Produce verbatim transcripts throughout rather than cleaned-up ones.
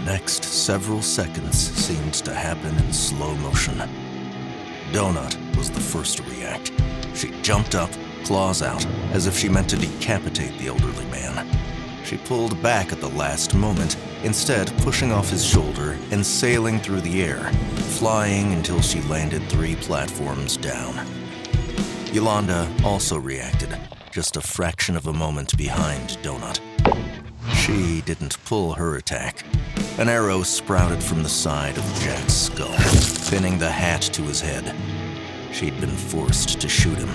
next several seconds seemed to happen in slow motion. Donut was the first to react. She jumped up, claws out, as if she meant to decapitate the elderly man. She pulled back at the last moment, instead pushing off his shoulder and sailing through the air, flying until she landed three platforms down. Yolanda also reacted, just a fraction of a moment behind Donut. She didn't pull her attack. An arrow sprouted from the side of Jack's skull, pinning the hat to his head. She'd been forced to shoot him.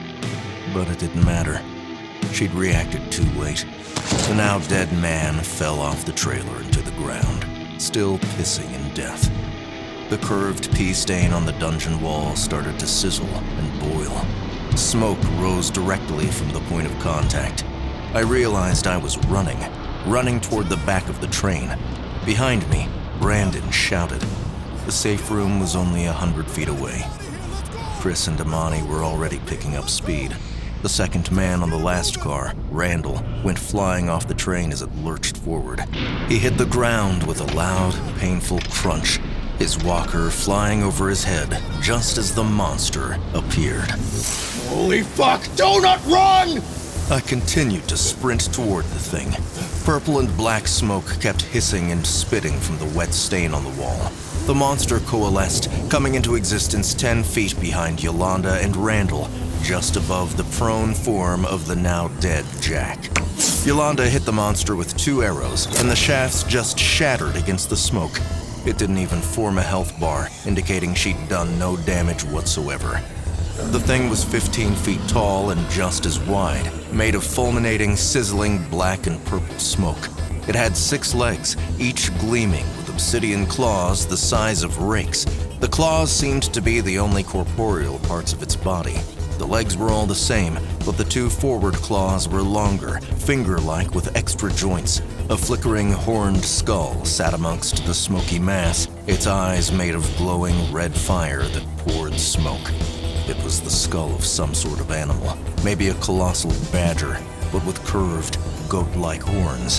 But it didn't matter. She'd reacted too late. The now dead man fell off the trailer into the ground, still pissing in death. The curved pea stain on the dungeon wall started to sizzle and boil. Smoke rose directly from the point of contact. I realized I was running, running toward the back of the train. Behind me, Brandon shouted. The safe room was only a hundred feet away. Chris and Amani were already picking up speed. The second man on the last car, Randall, went flying off the train as it lurched forward. He hit the ground with a loud, painful crunch, his walker flying over his head just as the monster appeared. Holy fuck! Donut, run! I continued to sprint toward the thing. Purple and black smoke kept hissing and spitting from the wet stain on the wall. The monster coalesced, coming into existence ten feet behind Yolanda and Randall, just above the prone form of the now dead Jack. Yolanda hit the monster with two arrows, and the shafts just shattered against the smoke. It didn't even form a health bar, indicating she'd done no damage whatsoever. The thing was fifteen feet tall and just as wide, made of fulminating, sizzling black and purple smoke. It had six legs, each gleaming with obsidian claws the size of rakes. The claws seemed to be the only corporeal parts of its body. The legs were all the same, but the two forward claws were longer, finger-like with extra joints. A flickering horned skull sat amongst the smoky mass, its eyes made of glowing red fire that poured smoke. It was the skull of some sort of animal, maybe a colossal badger, but with curved, goat-like horns.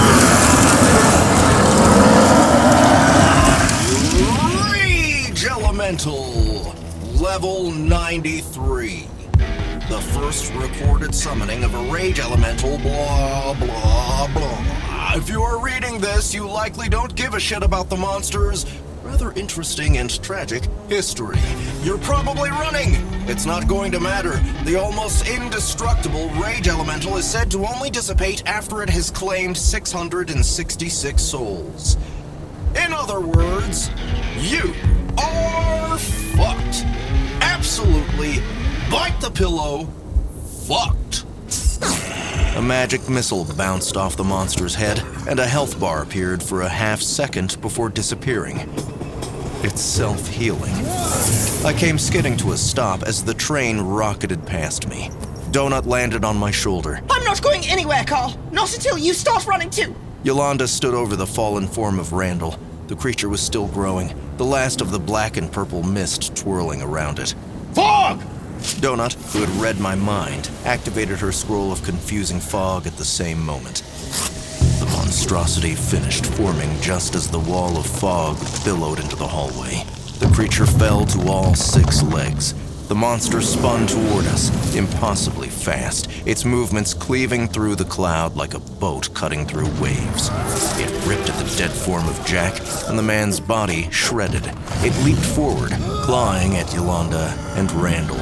Rage Elemental! Level ninety-three. The first recorded summoning of a Rage Elemental, blah, blah, blah. If you are reading this, you likely don't give a shit about the monster's rather interesting and tragic history. You're probably running. It's not going to matter. The almost indestructible Rage Elemental is said to only dissipate after it has claimed six hundred sixty-six souls. In other words, you are fucked. Absolutely, bite the pillow, fucked. A magic missile bounced off the monster's head, and a health bar appeared for a half second before disappearing. It's self-healing. I came skidding to a stop as the train rocketed past me. Donut landed on my shoulder. I'm not going anywhere, Carl. Not until you start running too. Yolanda stood over the fallen form of Randall. The creature was still growing, the last of the black and purple mist twirling around it. Fog! Donut, who had read my mind, activated her scroll of confusing fog at the same moment. The monstrosity finished forming just as the wall of fog billowed into the hallway. The creature fell to all six legs. The monster spun toward us, impossibly fast, its movements cleaving through the cloud like a boat cutting through waves. It ripped at the dead form of Jack, and the man's body shredded. It leaped forward, clawing at Yolanda and Randall.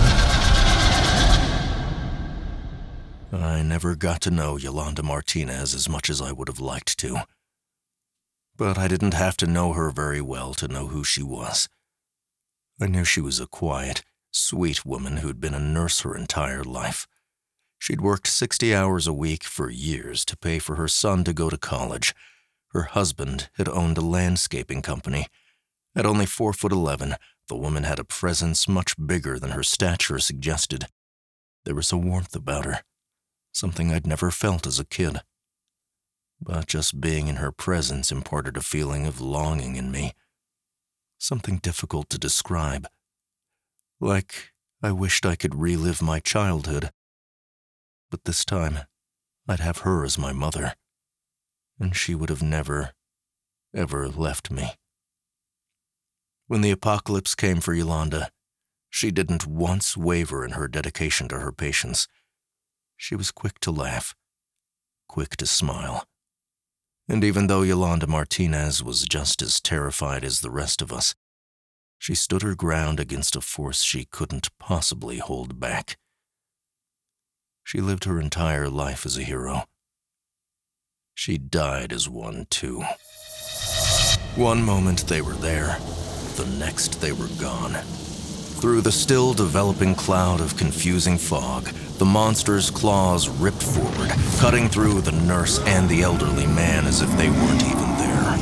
I never got to know Yolanda Martinez as much as I would have liked to. But I didn't have to know her very well to know who she was. I knew she was a quiet, sweet woman who'd been a nurse her entire life. She'd worked sixty hours a week for years to pay for her son to go to college. Her husband had owned a landscaping company. At only four foot eleven, the woman had a presence much bigger than her stature suggested. There was a warmth about her, something I'd never felt as a kid. But just being in her presence imparted a feeling of longing in me, something difficult to describe. Like I wished I could relive my childhood. But this time, I'd have her as my mother, and she would have never, ever left me. When the apocalypse came for Yolanda, she didn't once waver in her dedication to her patients. She was quick to laugh, quick to smile. And even though Yolanda Martinez was just as terrified as the rest of us, she stood her ground against a force she couldn't possibly hold back. She lived her entire life as a hero. She died as one, too. One moment they were there, the next they were gone. Through the still developing cloud of confusing fog, the monster's claws ripped forward, cutting through the nurse and the elderly man as if they weren't even there.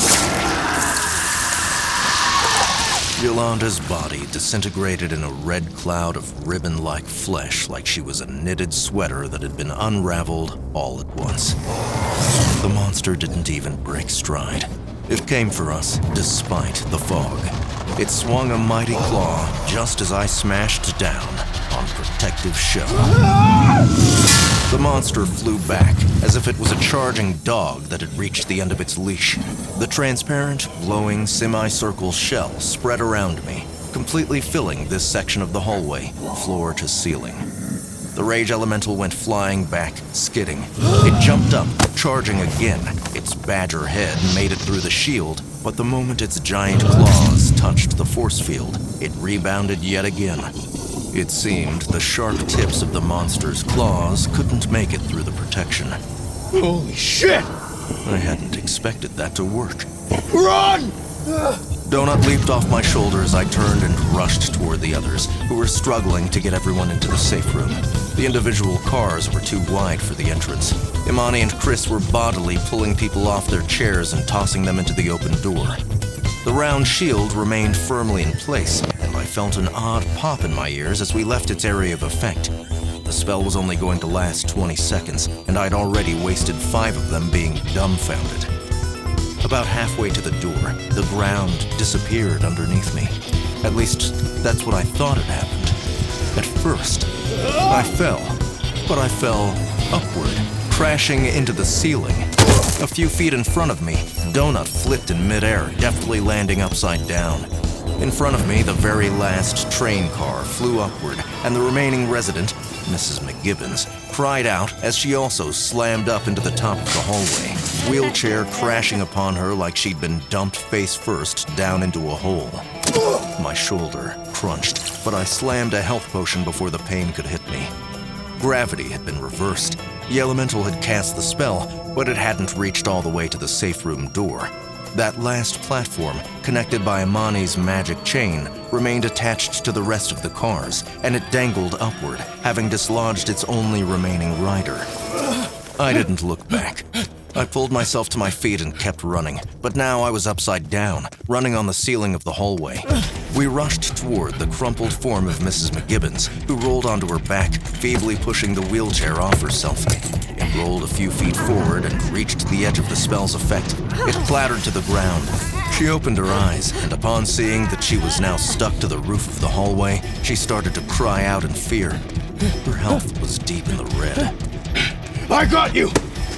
Yolanda's body disintegrated in a red cloud of ribbon-like flesh like she was a knitted sweater that had been unraveled all at once. The monster didn't even break stride. It came for us despite the fog. It swung a mighty claw just as I smashed down on Protective Shell. The monster flew back as if it was a charging dog that had reached the end of its leash. The transparent, glowing semicircle shell spread around me, completely filling this section of the hallway, floor to ceiling. The rage elemental went flying back, skidding. It jumped up, charging again. Its badger head made it through the shield, but the moment its giant claws touched the force field, it rebounded yet again. It seemed the sharp tips of the monster's claws couldn't make it through the protection. Holy shit! I hadn't expected that to work. Run! Donut leaped off my shoulder as I turned and rushed toward the others, who were struggling to get everyone into the safe room. The individual cars were too wide for the entrance. Imani and Chris were bodily pulling people off their chairs and tossing them into the open door. The round shield remained firmly in place, and I felt an odd pop in my ears as we left its area of effect. The spell was only going to last twenty seconds, and I'd already wasted five of them being dumbfounded. About halfway to the door, the ground disappeared underneath me. At least, that's what I thought had happened. At first, I fell, but I fell upward, crashing into the ceiling. A few feet in front of me, Donut flipped in midair, deftly landing upside down. In front of me, the very last train car flew upward, and the remaining resident, Missus McGibbons, cried out as she also slammed up into the top of the hallway, wheelchair crashing upon her like she'd been dumped face first down into a hole. My shoulder crunched, but I slammed a health potion before the pain could hit me. Gravity had been reversed. The elemental had cast the spell, but it hadn't reached all the way to the safe room door. That last platform, connected by Imani's magic chain, remained attached to the rest of the cars, and it dangled upward, having dislodged its only remaining rider. I didn't look back. I pulled myself to my feet and kept running, but now I was upside down, running on the ceiling of the hallway. We rushed toward the crumpled form of Missus McGibbons, who rolled onto her back, feebly pushing the wheelchair off herself. It rolled a few feet forward and reached the edge of the spell's effect. It clattered to the ground. She opened her eyes, and upon seeing that she was now stuck to the roof of the hallway, she started to cry out in fear. Her health was deep in the red. I got you!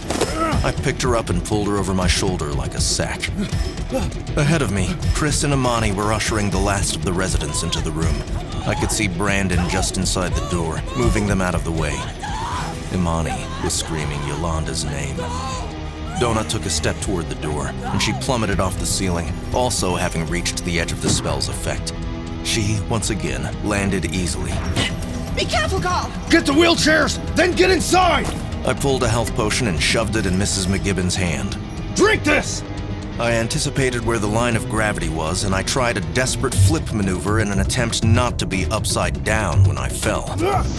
I picked her up and pulled her over my shoulder like a sack. Ahead of me, Chris and Imani were ushering the last of the residents into the room. I could see Brandon just inside the door, moving them out of the way. Imani was screaming Yolanda's name. Donut took a step toward the door, and she plummeted off the ceiling, also having reached the edge of the spell's effect. She, once again, landed easily. Be careful, Carl! Get the wheelchairs, then get inside! I pulled a health potion and shoved it in Missus McGibbons' hand. Drink this! I anticipated where the line of gravity was, and I tried a desperate flip maneuver in an attempt not to be upside down when I fell.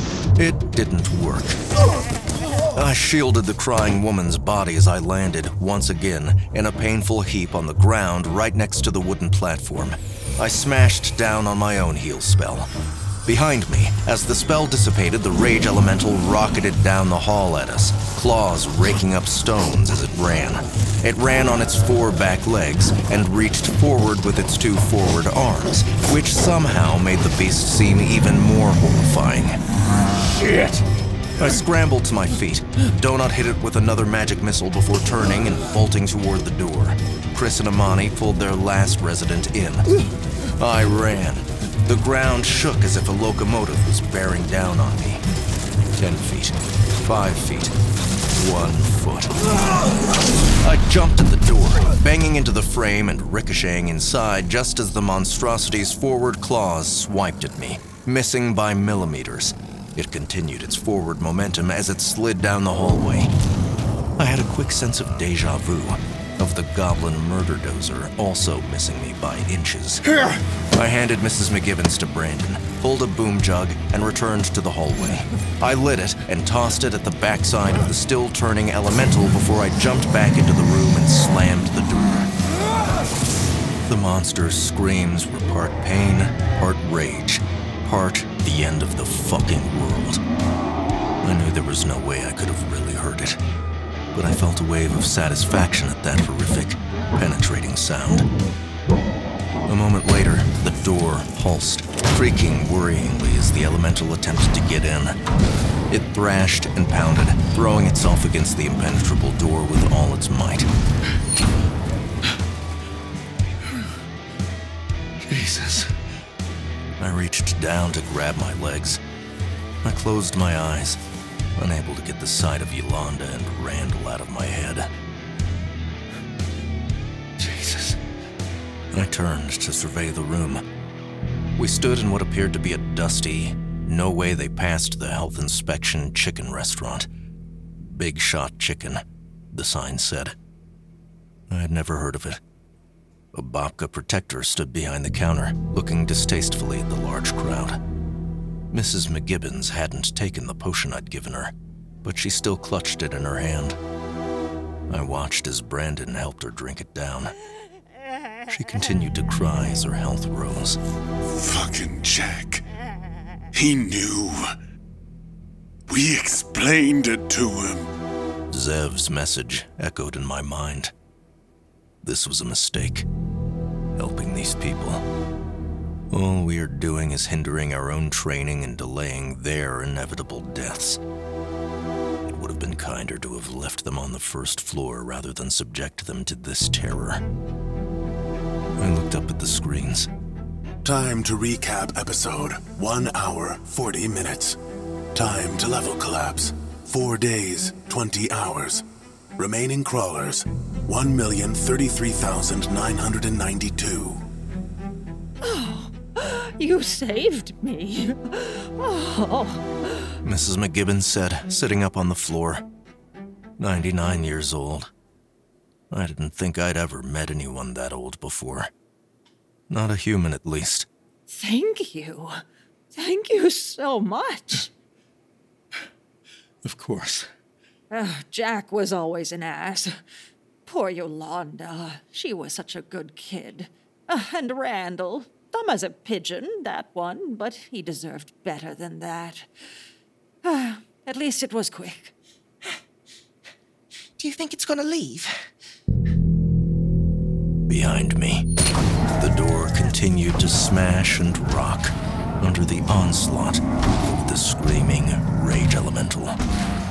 It didn't work. I shielded the crying woman's body as I landed, once again, in a painful heap on the ground right next to the wooden platform. I smashed down on my own heal spell. Behind me, as the spell dissipated, the rage elemental rocketed down the hall at us, claws raking up stones as it ran. It ran on its four back legs and reached forward with its two forward arms, which somehow made the beast seem even more horrifying. Shit! I scrambled to my feet. Donut hit it with another magic missile before turning and bolting toward the door. Chris and Amani pulled their last resident in. I ran. The ground shook as if a locomotive was bearing down on me. Ten feet. Five feet. One foot. I jumped at the door, banging into the frame and ricocheting inside just as the monstrosity's forward claws swiped at me, missing by millimeters. It continued its forward momentum as it slid down the hallway. I had a quick sense of deja vu, of the goblin murder dozer also missing me by inches. Here! I handed Missus McGibbons to Brandon, pulled a boom jug, and returned to the hallway. I lit it and tossed it at the backside of the still-turning elemental before I jumped back into the room and slammed the door. The monster's screams were part pain, part rage, part the end of the fucking world. I knew there was no way I could have really heard it, but I felt a wave of satisfaction at that horrific, penetrating sound. A moment later, the door pulsed, creaking worryingly as the elemental attempted to get in. It thrashed and pounded, throwing itself against the impenetrable door with all its might. Jesus. I reached down to grab my legs. I closed my eyes, unable to get the sight of Yolanda and Randall out of my head. Jesus. I turned to survey the room. We stood in what appeared to be a dusty, no way they passed the health inspection chicken restaurant. Big Shot Chicken, the sign said. I had never heard of it. A Babka protector stood behind the counter, looking distastefully at the large crowd. Missus McGibbons hadn't taken the potion I'd given her, but she still clutched it in her hand. I watched as Brandon helped her drink it down. She continued to cry as her health rose. Fucking Jack. He knew. We explained it to him. Zev's message echoed in my mind. This was a mistake. Helping these people. All we are doing is hindering our own training and delaying their inevitable deaths. It would have been kinder to have left them on the first floor rather than subject them to this terror. I looked up at the screens. Time to recap episode. One hour, forty minutes. Time to level collapse. Four days, twenty hours. Remaining crawlers, one million thirty-three thousand nine hundred ninety-two. Oh, you saved me. Oh. Missus McGibbons said, sitting up on the floor. ninety-nine years old. I didn't think I'd ever met anyone that old before. Not a human, at least. Thank you. Thank you so much. Of course. Uh, Jack was always an ass. Poor Yolanda. She was such a good kid. Uh, and Randall. Dumb as a pigeon, that one, but he deserved better than that. Uh, at least it was quick. Do you think it's gonna leave? Behind me, the door continued to smash and rock under the onslaught of the screaming rage elemental.